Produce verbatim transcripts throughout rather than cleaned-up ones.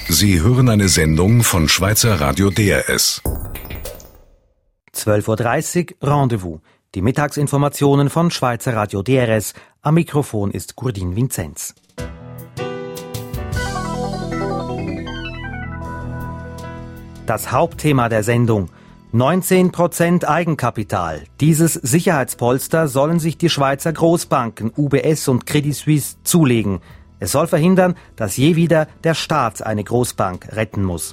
Sie hören eine Sendung von Schweizer Radio D R S. zwölf Uhr dreißig Rendezvous. Die Mittagsinformationen von Schweizer Radio D R S. Am Mikrofon ist Gurdin Vinzenz. Das Hauptthema der Sendung: neunzehn Prozent Eigenkapital. Dieses Sicherheitspolster sollen sich die Schweizer Großbanken U B S und Credit Suisse zulegen. Es soll verhindern, dass je wieder der Staat eine Großbank retten muss.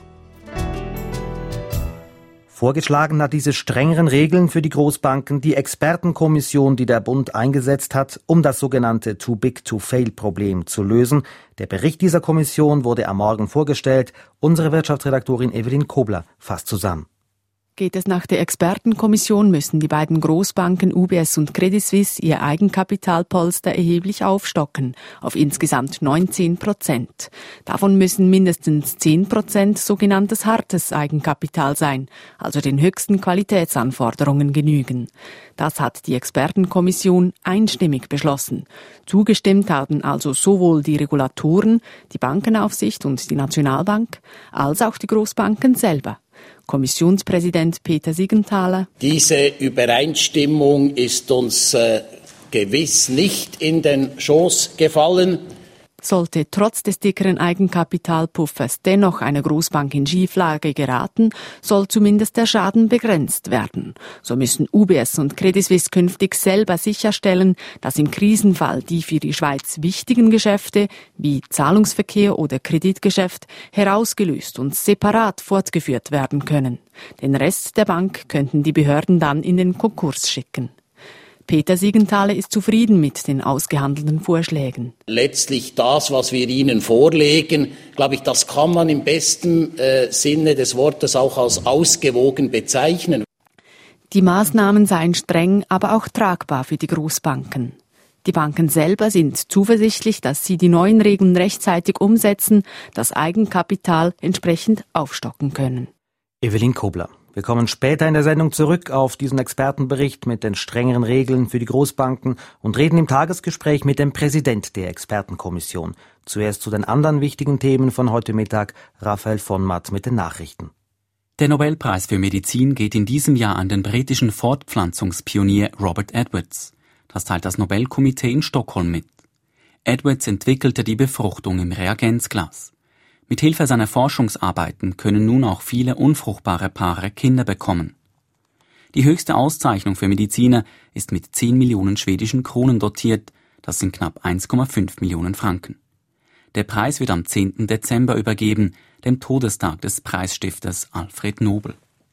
Vorgeschlagen hat diese strengeren Regeln für die Großbanken die Expertenkommission, die der Bund eingesetzt hat, um das sogenannte Too-Big-to-Fail-Problem zu lösen. Der Bericht dieser Kommission wurde am Morgen vorgestellt. Unsere Wirtschaftsredaktorin Evelyn Kobler fasst zusammen. Geht es nach der Expertenkommission, müssen die beiden Großbanken U B S und Credit Suisse ihr Eigenkapitalpolster erheblich aufstocken, auf insgesamt neunzehn Prozent. Davon müssen mindestens zehn Prozent sogenanntes hartes Eigenkapital sein, also den höchsten Qualitätsanforderungen genügen. Das hat die Expertenkommission einstimmig beschlossen. Zugestimmt haben also sowohl die Regulatoren, die Bankenaufsicht und die Nationalbank, als auch die Großbanken selber. Kommissionspräsident Peter Siegenthaler: Diese Übereinstimmung ist uns äh, gewiss nicht in den Schoß gefallen. Sollte trotz des dickeren Eigenkapitalpuffers dennoch eine Großbank in Schieflage geraten, soll zumindest der Schaden begrenzt werden. So müssen U B S und Credit Suisse künftig selber sicherstellen, dass im Krisenfall die für die Schweiz wichtigen Geschäfte wie Zahlungsverkehr oder Kreditgeschäft herausgelöst und separat fortgeführt werden können. Den Rest der Bank könnten die Behörden dann in den Konkurs schicken. Peter Siegenthaler ist zufrieden mit den ausgehandelten Vorschlägen. Letztlich das, was wir Ihnen vorlegen, glaube ich, das kann man im besten äh, Sinne des Wortes auch als ausgewogen bezeichnen. Die Maßnahmen seien streng, aber auch tragbar für die Großbanken. Die Banken selber sind zuversichtlich, dass sie die neuen Regeln rechtzeitig umsetzen, das Eigenkapital entsprechend aufstocken können. Evelyn Kobler. Wir kommen später in der Sendung zurück auf diesen Expertenbericht mit den strengeren Regeln für die Großbanken und reden im Tagesgespräch mit dem Präsident der Expertenkommission. Zuerst zu den anderen wichtigen Themen von heute Mittag, Raphael von Matt mit den Nachrichten. Der Nobelpreis für Medizin geht in diesem Jahr an den britischen Fortpflanzungspionier Robert Edwards. Das teilt das Nobelkomitee in Stockholm mit. Edwards entwickelte die Befruchtung im Reagenzglas. Mithilfe seiner Forschungsarbeiten können nun auch viele unfruchtbare Paare Kinder bekommen. Die höchste Auszeichnung für Mediziner ist mit zehn Millionen schwedischen Kronen dotiert, das sind knapp eins Komma fünf Millionen Franken. Der Preis wird am zehnten Dezember übergeben, dem Todestag des Preisstifters Alfred Nobel.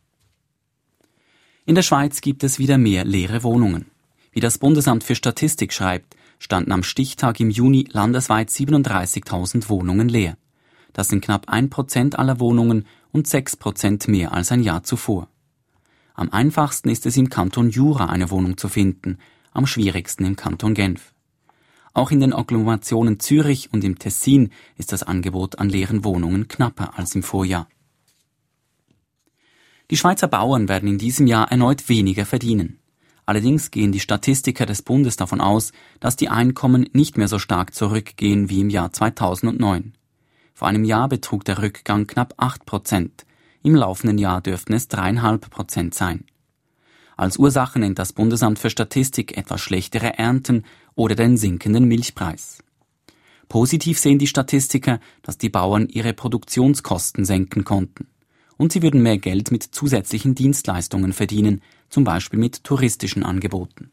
In der Schweiz gibt es wieder mehr leere Wohnungen. Wie das Bundesamt für Statistik schreibt, standen am Stichtag im Juni landesweit siebenunddreißigtausend Wohnungen leer. Das sind knapp ein Prozent aller Wohnungen und sechs Prozent mehr als ein Jahr zuvor. Am einfachsten ist es im Kanton Jura eine Wohnung zu finden, am schwierigsten im Kanton Genf. Auch in den Agglomerationen Zürich und im Tessin ist das Angebot an leeren Wohnungen knapper als im Vorjahr. Die Schweizer Bauern werden in diesem Jahr erneut weniger verdienen. Allerdings gehen die Statistiker des Bundes davon aus, dass die Einkommen nicht mehr so stark zurückgehen wie im Jahr zweitausendneun. Vor einem Jahr betrug der Rückgang knapp acht Prozent. Im laufenden Jahr dürften es drei Komma fünf Prozent sein. Als Ursache nennt das Bundesamt für Statistik etwa schlechtere Ernten oder den sinkenden Milchpreis. Positiv sehen die Statistiker, dass die Bauern ihre Produktionskosten senken konnten. Und sie würden mehr Geld mit zusätzlichen Dienstleistungen verdienen, zum Beispiel mit touristischen Angeboten.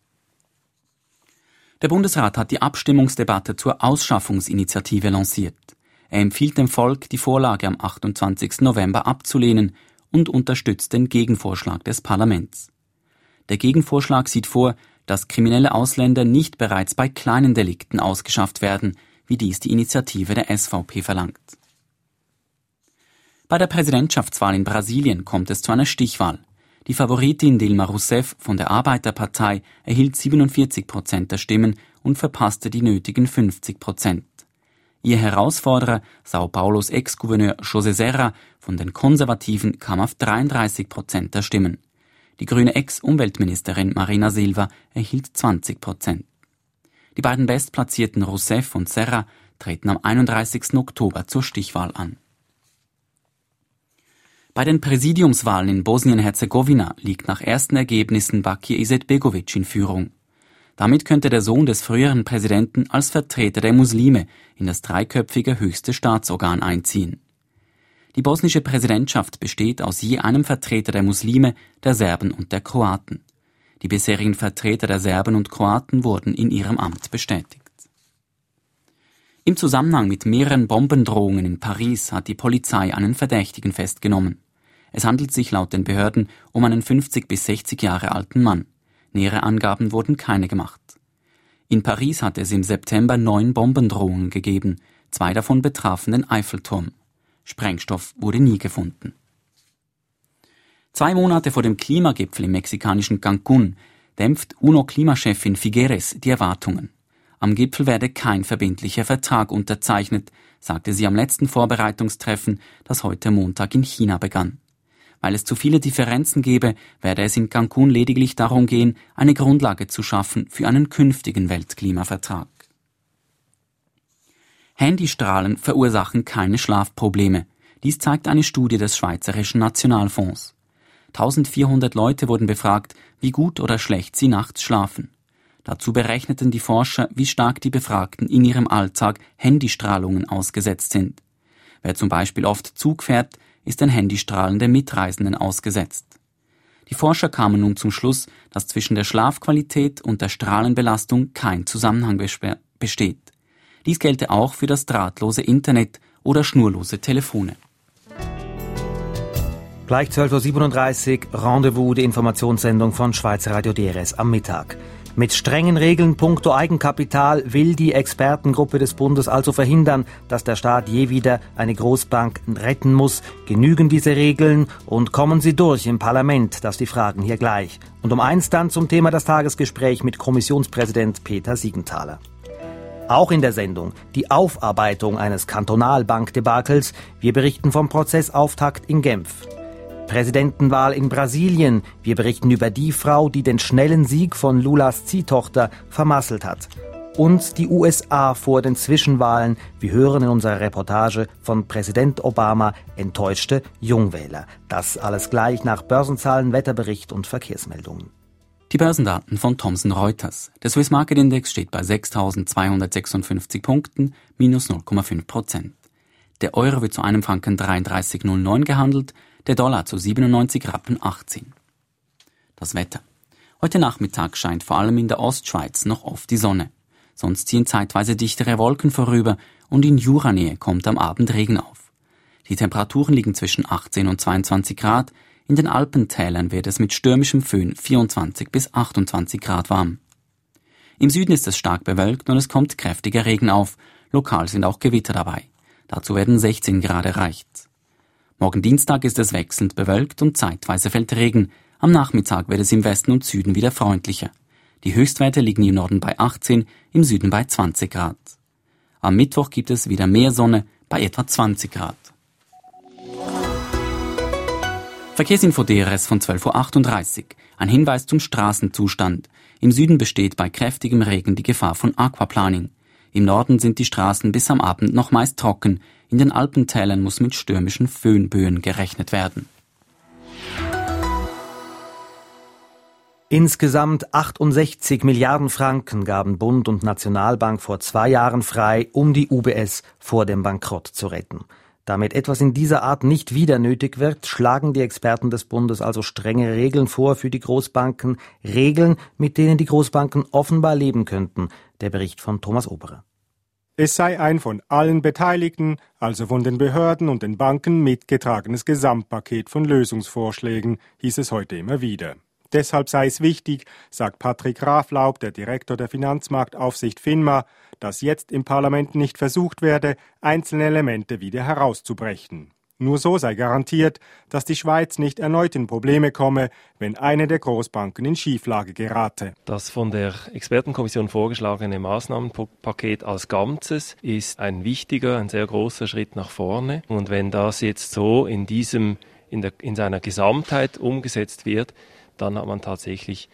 Der Bundesrat hat die Abstimmungsdebatte zur Ausschaffungsinitiative lanciert. Er empfiehlt dem Volk, die Vorlage am achtundzwanzigsten November abzulehnen und unterstützt den Gegenvorschlag des Parlaments. Der Gegenvorschlag sieht vor, dass kriminelle Ausländer nicht bereits bei kleinen Delikten ausgeschafft werden, wie dies die Initiative der S V P verlangt. Bei der Präsidentschaftswahl in Brasilien kommt es zu einer Stichwahl. Die Favoritin Dilma Rousseff von der Arbeiterpartei erhielt siebenundvierzig Prozent der Stimmen und verpasste die nötigen fünfzig Prozent. Ihr Herausforderer, Sao Paulos Ex-Gouverneur José Serra von den Konservativen, kam auf dreiunddreißig Prozent der Stimmen. Die grüne Ex-Umweltministerin Marina Silva erhielt zwanzig Prozent. Die beiden bestplatzierten Rousseff und Serra treten am einunddreißigsten Oktober zur Stichwahl an. Bei den Präsidiumswahlen in Bosnien-Herzegowina liegt nach ersten Ergebnissen Bakir Izetbegovic in Führung. Damit könnte der Sohn des früheren Präsidenten als Vertreter der Muslime in das dreiköpfige höchste Staatsorgan einziehen. Die bosnische Präsidentschaft besteht aus je einem Vertreter der Muslime, der Serben und der Kroaten. Die bisherigen Vertreter der Serben und Kroaten wurden in ihrem Amt bestätigt. Im Zusammenhang mit mehreren Bombendrohungen in Paris hat die Polizei einen Verdächtigen festgenommen. Es handelt sich laut den Behörden um einen fünfzig bis sechzig Jahre alten Mann. Nähere Angaben wurden keine gemacht. In Paris hat es im September neun Bombendrohungen gegeben. Zwei davon betrafen den Eiffelturm. Sprengstoff wurde nie gefunden. Zwei Monate vor dem Klimagipfel im mexikanischen Cancún dämpft UNO-Klimachefin Figueres die Erwartungen. Am Gipfel werde kein verbindlicher Vertrag unterzeichnet, sagte sie am letzten Vorbereitungstreffen, das heute Montag in China begann. Weil es zu viele Differenzen gebe, werde es in Cancún lediglich darum gehen, eine Grundlage zu schaffen für einen künftigen Weltklimavertrag. Handystrahlen verursachen keine Schlafprobleme. Dies zeigt eine Studie des Schweizerischen Nationalfonds. eintausendvierhundert Leute wurden befragt, wie gut oder schlecht sie nachts schlafen. Dazu berechneten die Forscher, wie stark die Befragten in ihrem Alltag Handystrahlungen ausgesetzt sind. Wer zum Beispiel oft Zug fährt, ist den Handystrahlen der Mitreisenden ausgesetzt. Die Forscher kamen nun zum Schluss, dass zwischen der Schlafqualität und der Strahlenbelastung kein Zusammenhang besteht. Dies gelte auch für das drahtlose Internet oder schnurlose Telefone. Gleich zwölf Uhr siebenunddreißig, Rendezvous, die Informationssendung von Schweizer Radio D R S am Mittag. Mit strengen Regeln puncto Eigenkapital will die Expertengruppe des Bundes also verhindern, dass der Staat je wieder eine Großbank retten muss. Genügen diese Regeln und kommen sie durch im Parlament? Das die Fragen hier gleich. Und um eins dann zum Thema das Tagesgespräch mit Kommissionspräsident Peter Siegenthaler. Auch in der Sendung die Aufarbeitung eines Kantonalbankdebakels. Wir berichten vom Prozessauftakt in Genf. Präsidentenwahl in Brasilien. Wir berichten über die Frau, die den schnellen Sieg von Lulas Ziehtochter vermasselt hat. Und die U S A vor den Zwischenwahlen. Wir hören in unserer Reportage von Präsident Obama enttäuschte Jungwähler. Das alles gleich nach Börsenzahlen, Wetterbericht und Verkehrsmeldungen. Die Börsendaten von Thomson Reuters. Der Swiss Market Index steht bei sechstausendzweihundertsechsundfünfzig Punkten, minus null Komma fünf Prozent. Der Euro wird zu einem Franken dreiunddreißig Komma null neun gehandelt, der Dollar zu siebenundneunzig Rappen achtzehn. Das Wetter. Heute Nachmittag scheint vor allem in der Ostschweiz noch oft die Sonne. Sonst ziehen zeitweise dichtere Wolken vorüber und in Juranähe kommt am Abend Regen auf. Die Temperaturen liegen zwischen achtzehn und zweiundzwanzig Grad. In den Alpentälern wird es mit stürmischem Föhn vierundzwanzig bis achtundzwanzig Grad warm. Im Süden ist es stark bewölkt und es kommt kräftiger Regen auf. Lokal sind auch Gewitter dabei. Dazu werden sechzehn Grad erreicht. Morgen Dienstag ist es wechselnd bewölkt und zeitweise fällt Regen. Am Nachmittag wird es im Westen und Süden wieder freundlicher. Die Höchstwerte liegen im Norden bei achtzehn, im Süden bei zwanzig Grad. Am Mittwoch gibt es wieder mehr Sonne bei etwa zwanzig Grad. Verkehrsinfo D R S von zwölf Uhr achtunddreißig. Ein Hinweis zum Straßenzustand. Im Süden besteht bei kräftigem Regen die Gefahr von Aquaplaning. Im Norden sind die Straßen bis am Abend noch meist trocken. In den Alpentälern muss mit stürmischen Föhnböen gerechnet werden. Insgesamt achtundsechzig Milliarden Franken gaben Bund und Nationalbank vor zwei Jahren frei, um die U B S vor dem Bankrott zu retten. Damit etwas in dieser Art nicht wieder nötig wird, schlagen die Experten des Bundes also strenge Regeln vor für die Großbanken. Regeln, mit denen die Großbanken offenbar leben könnten. Der Bericht von Thomas Oberer. Es sei ein von allen Beteiligten, also von den Behörden und den Banken, mitgetragenes Gesamtpaket von Lösungsvorschlägen, hieß es heute immer wieder. Deshalb sei es wichtig, sagt Patrick Raflaub, der Direktor der Finanzmarktaufsicht FINMA, dass jetzt im Parlament nicht versucht werde, einzelne Elemente wieder herauszubrechen. Nur so sei garantiert, dass die Schweiz nicht erneut in Probleme komme, wenn eine der Großbanken in Schieflage gerate. Das von der Expertenkommission vorgeschlagene Maßnahmenpaket als Ganzes ist ein wichtiger, ein sehr großer Schritt nach vorne. Und wenn das jetzt so in diesem, in der, in seiner Gesamtheit umgesetzt wird, dann hat man tatsächlich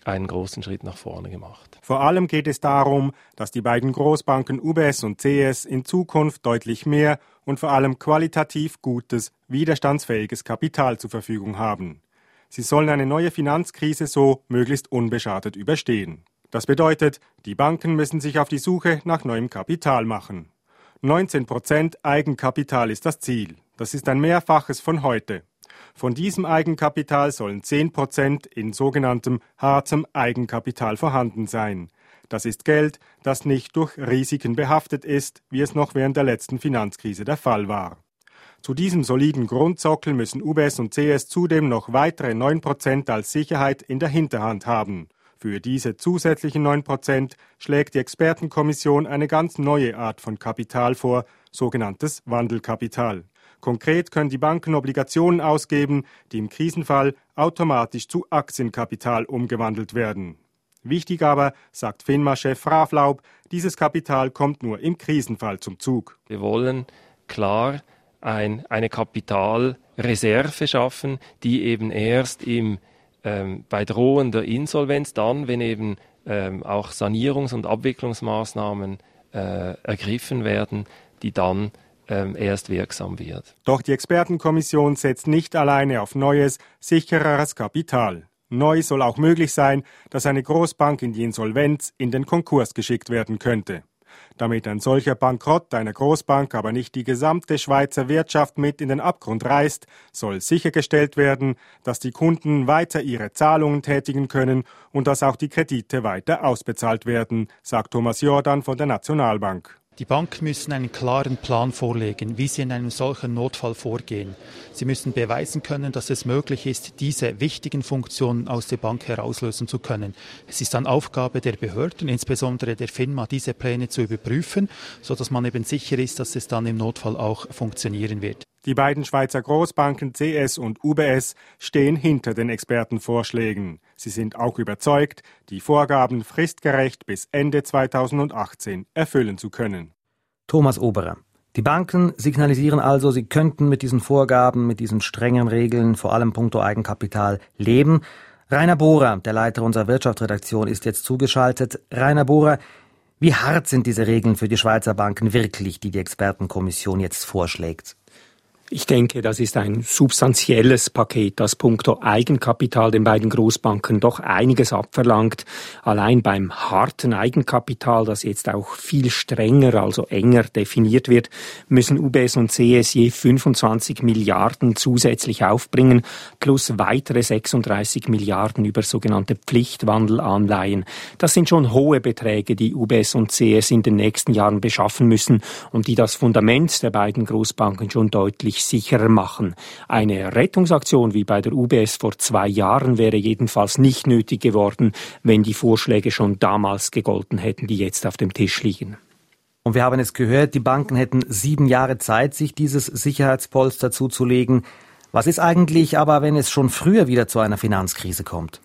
einen großen Schritt nach vorne gemacht. Vor allem geht es darum, dass die beiden Großbanken U B S und C S in Zukunft deutlich mehr und vor allem qualitativ gutes, widerstandsfähiges Kapital zur Verfügung haben. Sie sollen eine neue Finanzkrise so möglichst unbeschadet überstehen. Das bedeutet, die Banken müssen sich auf die Suche nach neuem Kapital machen. neunzehn Prozent Eigenkapital ist das Ziel. Das ist ein Mehrfaches von heute. Von diesem Eigenkapital sollen zehn Prozent in sogenanntem hartem Eigenkapital vorhanden sein. Das ist Geld, das nicht durch Risiken behaftet ist, wie es noch während der letzten Finanzkrise der Fall war. Zu diesem soliden Grundsockel müssen U B S und C S zudem noch weitere neun Prozent als Sicherheit in der Hinterhand haben. Für diese zusätzlichen neun Prozent schlägt die Expertenkommission eine ganz neue Art von Kapital vor, sogenanntes Wandelkapital. Konkret können die Banken Obligationen ausgeben, die im Krisenfall automatisch zu Aktienkapital umgewandelt werden. Wichtig aber, sagt FINMA-Chef Raflaub, dieses Kapital kommt nur im Krisenfall zum Zug. Wir wollen klar ein, eine Kapitalreserve schaffen, die eben erst im, ähm, bei drohender Insolvenz, dann, wenn eben ähm, auch Sanierungs- und Abwicklungsmaßnahmen äh, ergriffen werden, die dann ähm, erst wirksam wird. Doch die Expertenkommission setzt nicht alleine auf neues, sichereres Kapital. Neu soll auch möglich sein, dass eine Großbank in die Insolvenz, in den Konkurs geschickt werden könnte. Damit ein solcher Bankrott einer Großbank aber nicht die gesamte Schweizer Wirtschaft mit in den Abgrund reißt, soll sichergestellt werden, dass die Kunden weiter ihre Zahlungen tätigen können und dass auch die Kredite weiter ausbezahlt werden, sagt Thomas Jordan von der Nationalbank. Die Banken müssen einen klaren Plan vorlegen, wie sie in einem solchen Notfall vorgehen. Sie müssen beweisen können, dass es möglich ist, diese wichtigen Funktionen aus der Bank herauslösen zu können. Es ist dann Aufgabe der Behörden, insbesondere der FINMA, diese Pläne zu überprüfen, sodass man eben sicher ist, dass es dann im Notfall auch funktionieren wird. Die beiden Schweizer Großbanken C S und U B S stehen hinter den Expertenvorschlägen. Sie sind auch überzeugt, die Vorgaben fristgerecht bis Ende zweitausendachtzehn erfüllen zu können. Thomas Oberer. Die Banken signalisieren also, sie könnten mit diesen Vorgaben, mit diesen strengen Regeln, vor allem puncto Eigenkapital, leben. Rainer Bohrer, der Leiter unserer Wirtschaftsredaktion, ist jetzt zugeschaltet. Rainer Bohrer, wie hart sind diese Regeln für die Schweizer Banken wirklich, die die Expertenkommission jetzt vorschlägt? Ich denke, das ist ein substanzielles Paket, das puncto Eigenkapital den beiden Großbanken doch einiges abverlangt. Allein beim harten Eigenkapital, das jetzt auch viel strenger, also enger definiert wird, müssen U B S und C S je fünfundzwanzig Milliarden zusätzlich aufbringen, plus weitere sechsunddreißig Milliarden über sogenannte Pflichtwandelanleihen. Das sind schon hohe Beträge, die U B S und C S in den nächsten Jahren beschaffen müssen und die das Fundament der beiden Großbanken schon deutlich sicherer machen. Eine Rettungsaktion wie bei der U B S vor zwei Jahren wäre jedenfalls nicht nötig geworden, wenn die Vorschläge schon damals gegolten hätten, die jetzt auf dem Tisch liegen. Und wir haben es gehört, die Banken hätten sieben Jahre Zeit, sich dieses Sicherheitspolster zuzulegen. Was ist eigentlich aber, wenn es schon früher wieder zu einer Finanzkrise kommt?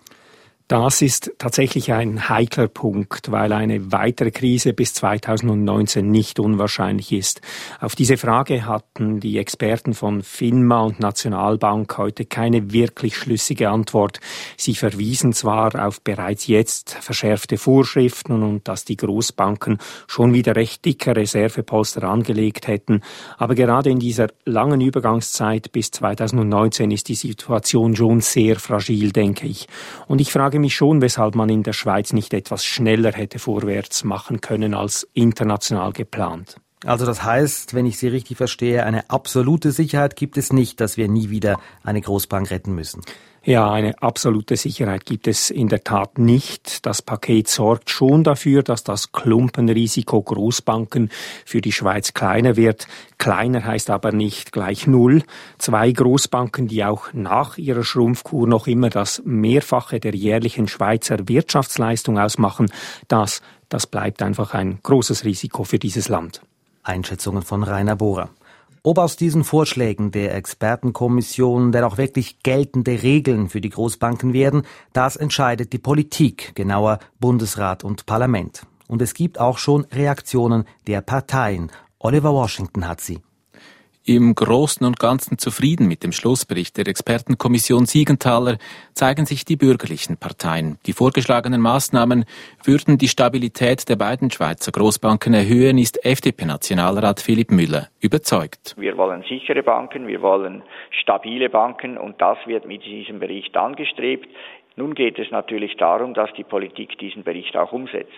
Das ist tatsächlich ein heikler Punkt, weil eine weitere Krise bis zweitausendneunzehn nicht unwahrscheinlich ist. Auf diese Frage hatten die Experten von FINMA und Nationalbank heute keine wirklich schlüssige Antwort. Sie verwiesen zwar auf bereits jetzt verschärfte Vorschriften und dass die Großbanken schon wieder recht dicke Reservepolster angelegt hätten, aber gerade in dieser langen Übergangszeit bis zweitausendneunzehn ist die Situation schon sehr fragil, denke ich. Und ich frage mich schon, weshalb man in der Schweiz nicht etwas schneller hätte vorwärts machen können als international geplant. Also das heißt, wenn ich Sie richtig verstehe, eine absolute Sicherheit gibt es nicht, dass wir nie wieder eine Großbank retten müssen. Ja, eine absolute Sicherheit gibt es in der Tat nicht. Das Paket sorgt schon dafür, dass das Klumpenrisiko Großbanken für die Schweiz kleiner wird. Kleiner heißt aber nicht gleich null. Zwei Großbanken, die auch nach ihrer Schrumpfkur noch immer das Mehrfache der jährlichen Schweizer Wirtschaftsleistung ausmachen, das, das bleibt einfach ein großes Risiko für dieses Land. Einschätzungen von Rainer Bohrer. Ob aus diesen Vorschlägen der Expertenkommission denn auch wirklich geltende Regeln für die Großbanken werden, das entscheidet die Politik, genauer Bundesrat und Parlament. Und es gibt auch schon Reaktionen der Parteien. Oliver Washington hat sie. Im Großen und Ganzen zufrieden mit dem Schlussbericht der Expertenkommission Siegenthaler zeigen sich die bürgerlichen Parteien. Die vorgeschlagenen Maßnahmen würden die Stabilität der beiden Schweizer Großbanken erhöhen, ist F D P-Nationalrat Philipp Müller überzeugt. Wir wollen sichere Banken, wir wollen stabile Banken und das wird mit diesem Bericht angestrebt. Nun geht es natürlich darum, dass die Politik diesen Bericht auch umsetzt.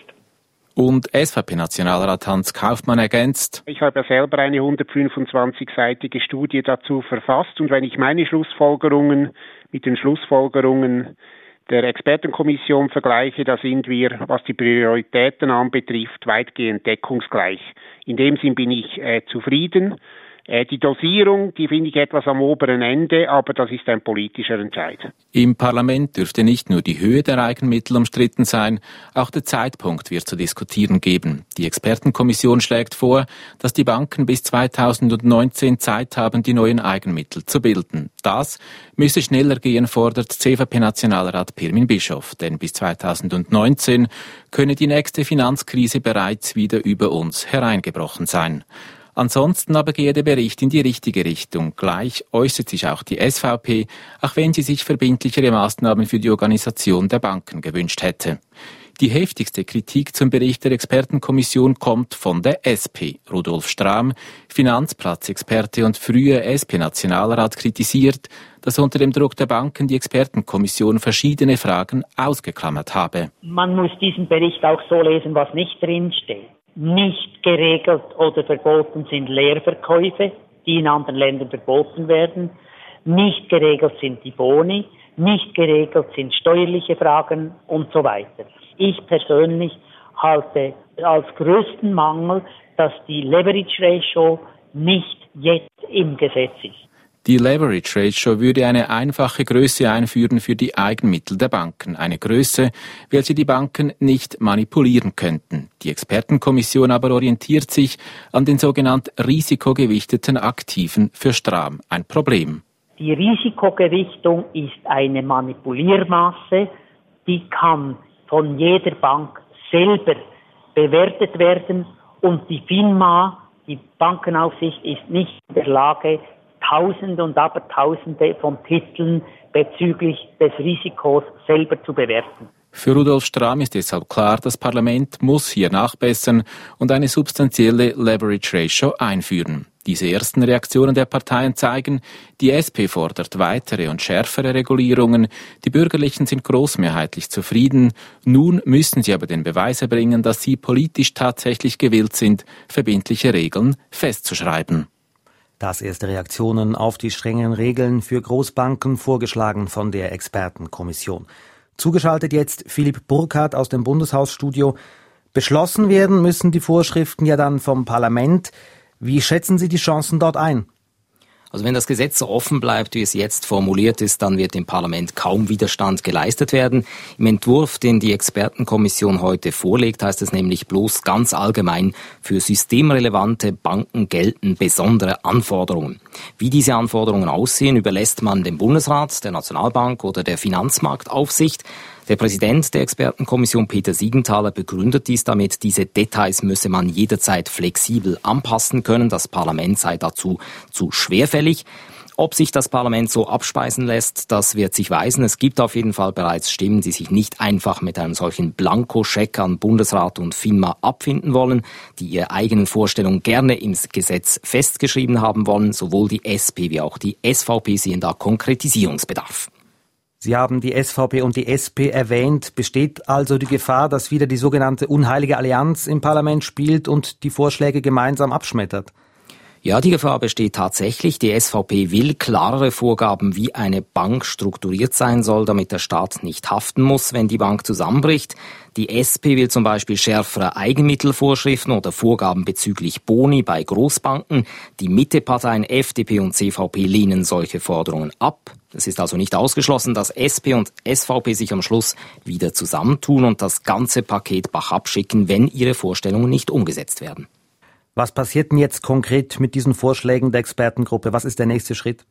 Und S V P-Nationalrat Hans Kaufmann ergänzt: Ich habe ja selber eine hundertfünfundzwanzigseitige Studie dazu verfasst und wenn ich meine Schlussfolgerungen mit den Schlussfolgerungen der Expertenkommission vergleiche, da sind wir, was die Prioritäten anbetrifft, weitgehend deckungsgleich. In dem Sinn bin ich äh, zufrieden. Äh, die Dosierung, die finde ich etwas am oberen Ende, aber das ist ein politischer Entscheid. Im Parlament dürfte nicht nur die Höhe der Eigenmittel umstritten sein, auch der Zeitpunkt wird zu diskutieren geben. Die Expertenkommission schlägt vor, dass die Banken bis zweitausendneunzehn Zeit haben, die neuen Eigenmittel zu bilden. Das müsse schneller gehen, fordert C V P-Nationalrat Pirmin Bischof, denn bis zweitausendneunzehn könne die nächste Finanzkrise bereits wieder über uns hereingebrochen sein. Ansonsten aber gehe der Bericht in die richtige Richtung. Gleich äußert sich auch die S V P, auch wenn sie sich verbindlichere Maßnahmen für die Organisation der Banken gewünscht hätte. Die heftigste Kritik zum Bericht der Expertenkommission kommt von der S P. Rudolf Strahm, Finanzplatzexperte und früher S P-Nationalrat, kritisiert, dass unter dem Druck der Banken die Expertenkommission verschiedene Fragen ausgeklammert habe. Man muss diesen Bericht auch so lesen, was nicht drinsteht. Nicht geregelt oder verboten sind Leerverkäufe, die in anderen Ländern verboten werden. Nicht geregelt sind die Boni, nicht geregelt sind steuerliche Fragen und so weiter. Ich persönlich halte als größten Mangel, dass die Leverage Ratio nicht jetzt im Gesetz ist. Die Leverage Ratio würde eine einfache Größe einführen für die Eigenmittel der Banken. Eine Größe, welche die Banken nicht manipulieren könnten. Die Expertenkommission aber orientiert sich an den sogenannten risikogewichteten Aktiven für Strahm. Ein Problem. Die Risikogewichtung ist eine Manipuliermasse, die kann von jeder Bank selber bewertet werden und die FINMA, die Bankenaufsicht, ist nicht in der Lage, Tausende und Abertausende von Titeln bezüglich des Risikos selber zu bewerten. Für Rudolf Strahm ist deshalb klar, das Parlament muss hier nachbessern und eine substanzielle Leverage Ratio einführen. Diese ersten Reaktionen der Parteien zeigen, die S P fordert weitere und schärfere Regulierungen, die Bürgerlichen sind großmehrheitlich zufrieden, nun müssen sie aber den Beweis erbringen, dass sie politisch tatsächlich gewillt sind, verbindliche Regeln festzuschreiben. Das erste Reaktionen auf die strengen Regeln für Großbanken, vorgeschlagen von der Expertenkommission. Zugeschaltet jetzt Philipp Burkhardt aus dem Bundeshausstudio. Beschlossen werden müssen die Vorschriften ja dann vom Parlament. Wie schätzen Sie die Chancen dort ein? Also wenn das Gesetz so offen bleibt, wie es jetzt formuliert ist, dann wird dem Parlament kaum Widerstand geleistet werden. Im Entwurf, den die Expertenkommission heute vorlegt, heißt es nämlich bloß ganz allgemein, für systemrelevante Banken gelten besondere Anforderungen. Wie diese Anforderungen aussehen, überlässt man dem Bundesrat, der Nationalbank oder der Finanzmarktaufsicht. Der Präsident der Expertenkommission, Peter Siegenthaler, begründet dies damit, diese Details müsse man jederzeit flexibel anpassen können. Das Parlament sei dazu zu schwerfällig. Ob sich das Parlament so abspeisen lässt, das wird sich weisen. Es gibt auf jeden Fall bereits Stimmen, die sich nicht einfach mit einem solchen Blankoscheck an Bundesrat und FINMA abfinden wollen, die ihre eigenen Vorstellungen gerne im Gesetz festgeschrieben haben wollen. Sowohl die S P wie auch die S V P sehen da Konkretisierungsbedarf. Sie haben die S V P und die S P erwähnt. Besteht also die Gefahr, dass wieder die sogenannte unheilige Allianz im Parlament spielt und die Vorschläge gemeinsam abschmettert? Ja, die Gefahr besteht tatsächlich. Die S V P will klarere Vorgaben, wie eine Bank strukturiert sein soll, damit der Staat nicht haften muss, wenn die Bank zusammenbricht. Die S P will zum Beispiel schärfere Eigenmittelvorschriften oder Vorgaben bezüglich Boni bei Großbanken. Die Mitteparteien F D P und C V P lehnen solche Forderungen ab. Es ist also nicht ausgeschlossen, dass S P und S V P sich am Schluss wieder zusammentun und das ganze Paket bachab schicken, wenn ihre Vorstellungen nicht umgesetzt werden. Was passiert denn jetzt konkret mit diesen Vorschlägen der Expertengruppe? Was ist der nächste Schritt?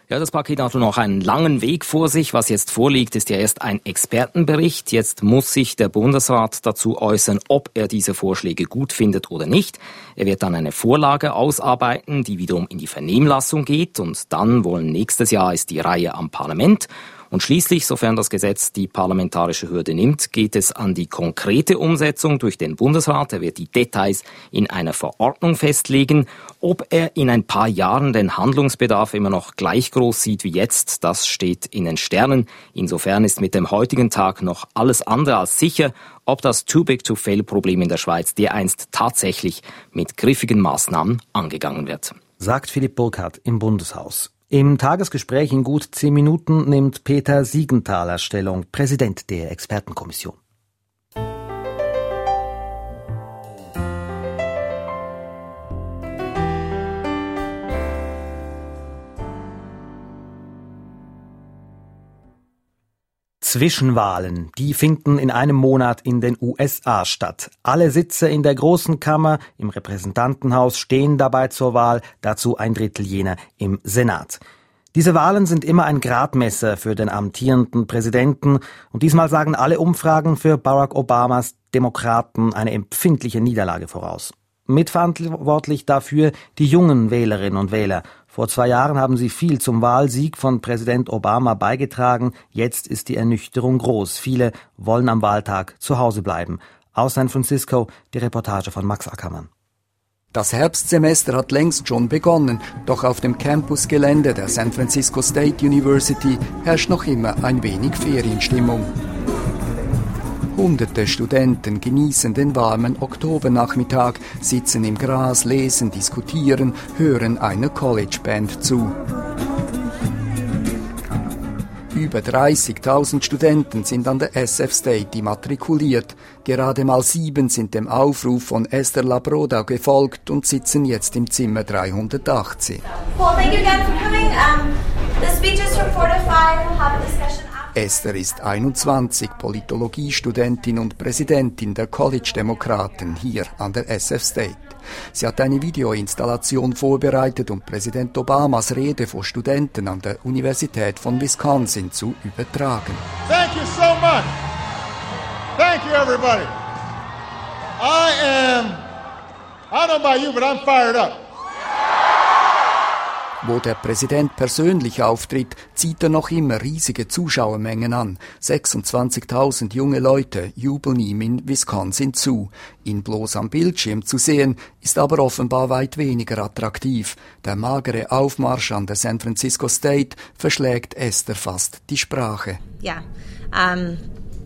Ja, das Paket hat noch einen langen Weg vor sich. Was jetzt vorliegt, ist ja erst ein Expertenbericht. Jetzt muss sich der Bundesrat dazu äußern, ob er diese Vorschläge gut findet oder nicht. Er wird dann eine Vorlage ausarbeiten, die wiederum in die Vernehmlassung geht. Und dann wollen nächstes Jahr ist die Reihe am Parlament. Und schließlich, sofern das Gesetz die parlamentarische Hürde nimmt, geht es an die konkrete Umsetzung durch den Bundesrat. Er wird die Details in einer Verordnung festlegen. Ob er in ein paar Jahren den Handlungsbedarf immer noch gleich groß sieht wie jetzt, das steht in den Sternen. Insofern ist mit dem heutigen Tag noch alles andere als sicher, ob das Too-Big-to-Fail-Problem in der Schweiz dereinst tatsächlich mit griffigen Maßnahmen angegangen wird. Sagt Philipp Burkhardt im Bundeshaus. Im Tagesgespräch in gut zehn Minuten nimmt Peter Siegenthaler Stellung, Präsident der Expertenkommission. Zwischenwahlen, die finden in einem Monat in den U S A statt. Alle Sitze in der Großen Kammer im Repräsentantenhaus stehen dabei zur Wahl, dazu ein Drittel jener im Senat. Diese Wahlen sind immer ein Gradmesser für den amtierenden Präsidenten und diesmal sagen alle Umfragen für Barack Obamas Demokraten eine empfindliche Niederlage voraus. Mitverantwortlich dafür die jungen Wählerinnen und Wähler. Vor zwei Jahren haben sie viel zum Wahlsieg von Präsident Obama beigetragen. Jetzt ist die Ernüchterung groß. Viele wollen am Wahltag zu Hause bleiben. Aus San Francisco die Reportage von Max Ackermann. Das Herbstsemester hat längst schon begonnen, doch auf dem Campusgelände der San Francisco State University herrscht noch immer ein wenig Ferienstimmung. Hunderte Studenten genießen den warmen Oktobernachmittag, sitzen im Gras, lesen, diskutieren, hören einer College-Band zu. Über dreißigtausend Studenten sind an der S F State immatrikuliert. Gerade mal sieben sind dem Aufruf von Esther Labroda gefolgt und sitzen jetzt im Zimmer dreihundertachtzehn. Well, thank you again for coming. Um, the speeches from four to five will have a discussion. Esther ist einundzwanzig, Politologiestudentin und Präsidentin der College-Demokraten hier an der S F State. Sie hat eine Videoinstallation vorbereitet, um Präsident Obamas Rede vor Studenten an der Universität von Wisconsin zu übertragen. Thank you so much. Thank you, everybody. I am, I don't know about you, but I'm fired up. Wo der Präsident persönlich auftritt, zieht er noch immer riesige Zuschauermengen an. sechsundzwanzigtausend junge Leute jubeln ihm in Wisconsin zu. Ihn bloß am Bildschirm zu sehen, ist aber offenbar weit weniger attraktiv. Der magere Aufmarsch an der San Francisco State verschlägt Esther fast die Sprache. Yeah, um,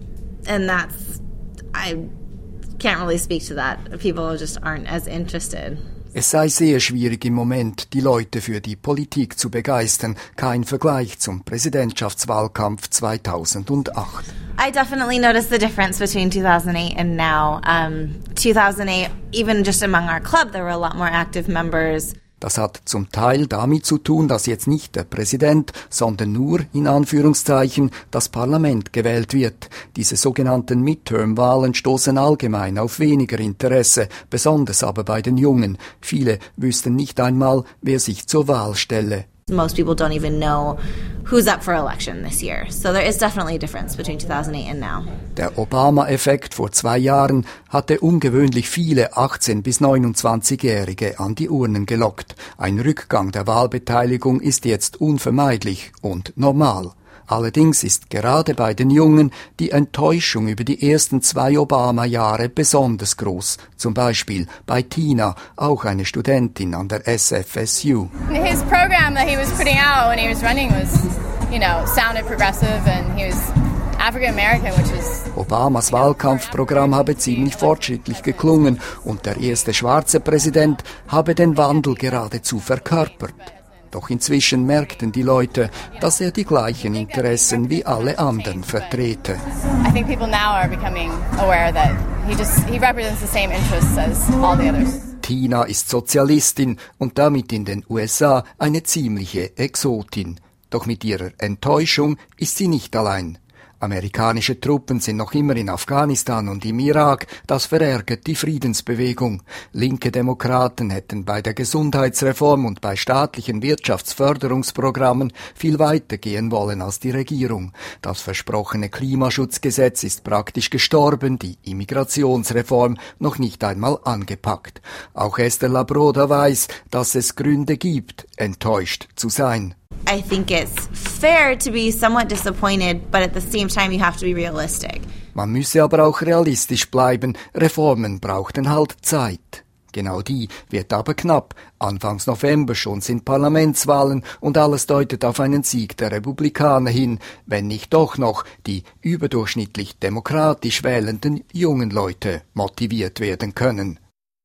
and that's, I can't really speak to that. People just aren't as interested. Es sei sehr schwierig im Moment, die Leute für die Politik zu begeistern. Kein Vergleich zum Präsidentschaftswahlkampf zweitausendacht. I definitely noticed the difference between two thousand eight and now. Um, two thousand eight, even just among our club, there were a lot more active members. Das hat zum Teil damit zu tun, dass jetzt nicht der Präsident, sondern nur, in Anführungszeichen, das Parlament gewählt wird. Diese sogenannten Midterm-Wahlen stoßen allgemein auf weniger Interesse, besonders aber bei den Jungen. Viele wüssten nicht einmal, wer sich zur Wahl stelle. Most people don't even know who's up for election this year. So there is definitely a difference between two thousand eight and now. Der Obama-Effekt vor zwei Jahren hatte ungewöhnlich viele achtzehn- bis neunundzwanzigjährige an die Urnen gelockt. Ein Rückgang der Wahlbeteiligung ist jetzt unvermeidlich und normal. Allerdings ist gerade bei den Jungen die Enttäuschung über die ersten zwei Obama-Jahre besonders groß. Zum Beispiel bei Tina, auch eine Studentin an der S F S U. His program that he was putting out when he was running was, you know, sounded progressive and he was African American, which is... Obamas Wahlkampfprogramm habe ziemlich fortschrittlich geklungen und der erste schwarze Präsident habe den Wandel geradezu verkörpert. Doch inzwischen merkten die Leute, dass er die gleichen Interessen wie alle anderen vertrete. I think people now are becoming aware that he just he represents the same interests as all the others. Tina ist Sozialistin und damit in den U S A eine ziemliche Exotin. Doch mit ihrer Enttäuschung ist sie nicht allein. Amerikanische Truppen sind noch immer in Afghanistan und im Irak. Das verärgert die Friedensbewegung. Linke Demokraten hätten bei der Gesundheitsreform und bei staatlichen Wirtschaftsförderungsprogrammen viel weiter gehen wollen als die Regierung. Das versprochene Klimaschutzgesetz ist praktisch gestorben, die Immigrationsreform noch nicht einmal angepackt. Auch Esther Labroda weiß, dass es Gründe gibt, enttäuscht zu sein. I think it's fair to be somewhat disappointed, but at the same time you have to be realistic. Man müsse aber auch realistisch bleiben. Reformen brauchten halt Zeit. Genau die wird aber knapp. Anfangs November schon sind Parlamentswahlen und alles deutet auf einen Sieg der Republikaner hin, wenn nicht doch noch die überdurchschnittlich demokratisch wählenden jungen Leute motiviert werden können.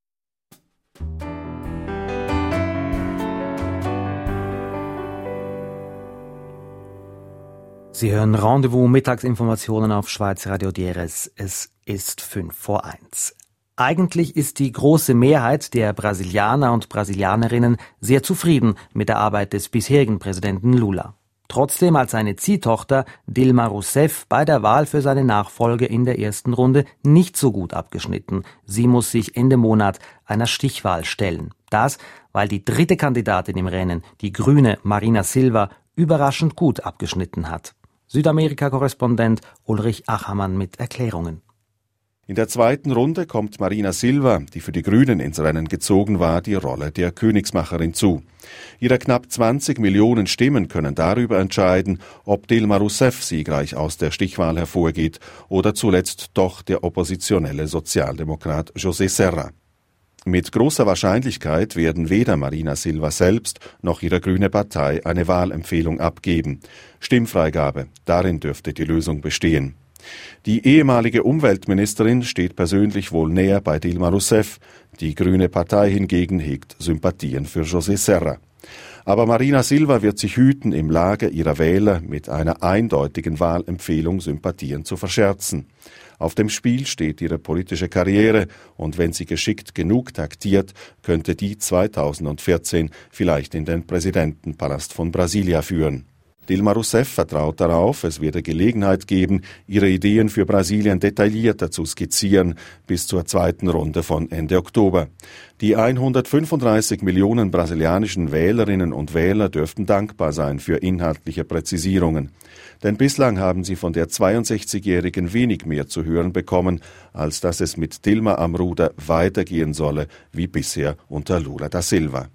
Sie hören Rendezvous Mittagsinformationen auf Schweizer Radio D R S. Es ist fünf vor eins. Eigentlich ist die große Mehrheit der Brasilianer und Brasilianerinnen sehr zufrieden mit der Arbeit des bisherigen Präsidenten Lula. Trotzdem hat seine Ziehtochter Dilma Rousseff bei der Wahl für seine Nachfolge in der ersten Runde nicht so gut abgeschnitten. Sie muss sich Ende Monat einer Stichwahl stellen. Das, weil die dritte Kandidatin im Rennen, die Grüne Marina Silva, überraschend gut abgeschnitten hat. Südamerika-Korrespondent Ulrich Achamann mit Erklärungen. In der zweiten Runde kommt Marina Silva, die für die Grünen ins Rennen gezogen war, die Rolle der Königsmacherin zu. Ihre knapp zwanzig Millionen Stimmen können darüber entscheiden, ob Dilma Rousseff siegreich aus der Stichwahl hervorgeht oder zuletzt doch der oppositionelle Sozialdemokrat José Serra. Mit großer Wahrscheinlichkeit werden weder Marina Silva selbst noch ihre grüne Partei eine Wahlempfehlung abgeben. Stimmfreigabe, darin dürfte die Lösung bestehen. Die ehemalige Umweltministerin steht persönlich wohl näher bei Dilma Rousseff. Die grüne Partei hingegen hegt Sympathien für José Serra. Aber Marina Silva wird sich hüten, im Lager ihrer Wähler mit einer eindeutigen Wahlempfehlung Sympathien zu verscherzen. Auf dem Spiel steht ihre politische Karriere und wenn sie geschickt genug taktiert, könnte die zweitausendvierzehn vielleicht in den Präsidentenpalast von Brasilia führen. Dilma Rousseff vertraut darauf, es werde Gelegenheit geben, ihre Ideen für Brasilien detaillierter zu skizzieren bis zur zweiten Runde von Ende Oktober. Die hundertfünfunddreißig Millionen brasilianischen Wählerinnen und Wähler dürften dankbar sein für inhaltliche Präzisierungen. Denn bislang haben sie von der zweiundsechzigjährigen wenig mehr zu hören bekommen, als dass es mit Dilma am Ruder weitergehen solle wie bisher unter Lula da Silva.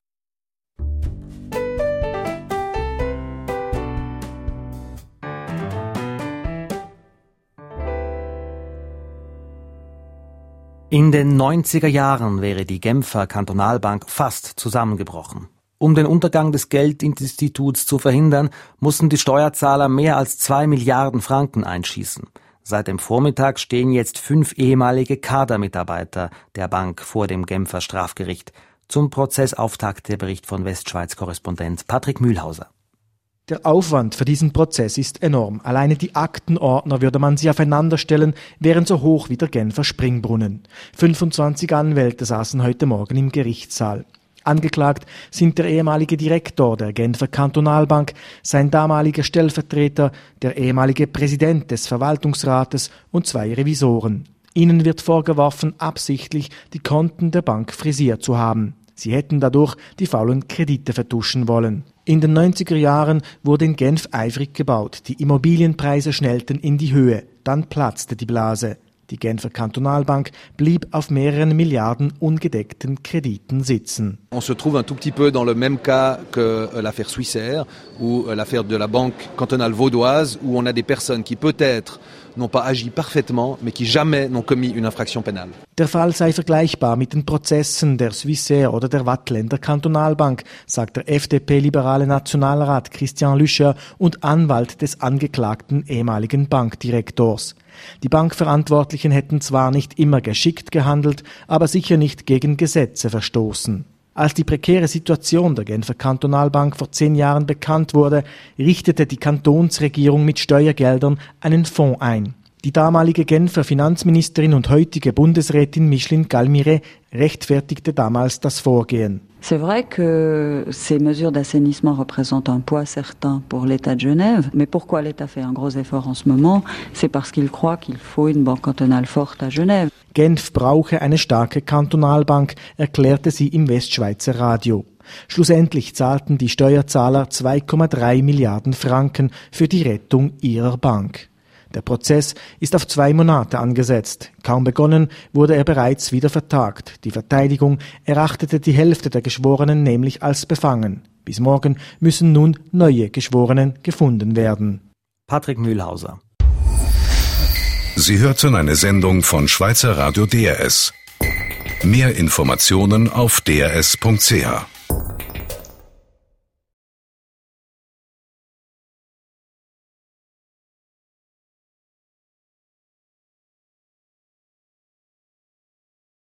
In den neunziger Jahren wäre die Genfer Kantonalbank fast zusammengebrochen. Um den Untergang des Geldinstituts zu verhindern, mussten die Steuerzahler mehr als zwei Milliarden Franken einschießen. Seit dem Vormittag stehen jetzt fünf ehemalige Kadermitarbeiter der Bank vor dem Genfer Strafgericht. Zum Prozessauftakt der Bericht von Westschweiz-Korrespondent Patrick Mühlhauser. Der Aufwand für diesen Prozess ist enorm. Alleine die Aktenordner würde man sie aufeinander stellen, wären so hoch wie der Genfer Springbrunnen. fünfundzwanzig Anwälte saßen heute Morgen im Gerichtssaal. Angeklagt sind der ehemalige Direktor der Genfer Kantonalbank, sein damaliger Stellvertreter, der ehemalige Präsident des Verwaltungsrates und zwei Revisoren. Ihnen wird vorgeworfen, absichtlich die Konten der Bank frisiert zu haben. Sie hätten dadurch die faulen Kredite vertuschen wollen. In den neunziger Jahren wurde in Genf eifrig gebaut. Die Immobilienpreise schnellten in die Höhe. Dann platzte die Blase. Die Genfer Kantonalbank blieb auf mehreren Milliarden ungedeckten Krediten sitzen. On se trouve un tout petit peu dans le même cas que l'affaire Swissair ou l'affaire de la Banque cantonale vaudoise, où on a des personnes qui peut-être n'ont pas agi parfaitement, mais qui jamais n'ont commis une infraction pénale. Der Fall sei vergleichbar mit den Prozessen der Swissair oder der Waadtländer Kantonalbank, sagt der F D P-liberale Nationalrat Christian Lüscher und Anwalt des angeklagten ehemaligen Bankdirektors. Die Bankverantwortlichen hätten zwar nicht immer geschickt gehandelt, aber sicher nicht gegen Gesetze verstoßen. Als die prekäre Situation der Genfer Kantonalbank vor zehn Jahren bekannt wurde, richtete die Kantonsregierung mit Steuergeldern einen Fonds ein. Die damalige Genfer Finanzministerin und heutige Bundesrätin Micheline Galmire rechtfertigte damals das Vorgehen. C'est vrai que ces mesures d'assainissement représentent un poids certain pour l'État de Genève. Mais pourquoi l'État fait un gros effort en ce moment? C'est parce qu'il croit qu'il faut une banque cantonale forte à Genève. Genf brauche eine starke Kantonalbank, erklärte sie im Westschweizer Radio. Schlussendlich zahlten die Steuerzahler zwei Komma drei Milliarden Franken für die Rettung ihrer Bank. Der Prozess ist auf zwei Monate angesetzt. Kaum begonnen, wurde er bereits wieder vertagt. Die Verteidigung erachtete die Hälfte der Geschworenen nämlich als befangen. Bis morgen müssen nun neue Geschworenen gefunden werden. Patrick Mühlhauser. Sie hörten eine Sendung von Schweizer Radio D R S. Mehr Informationen auf d r s punkt c h.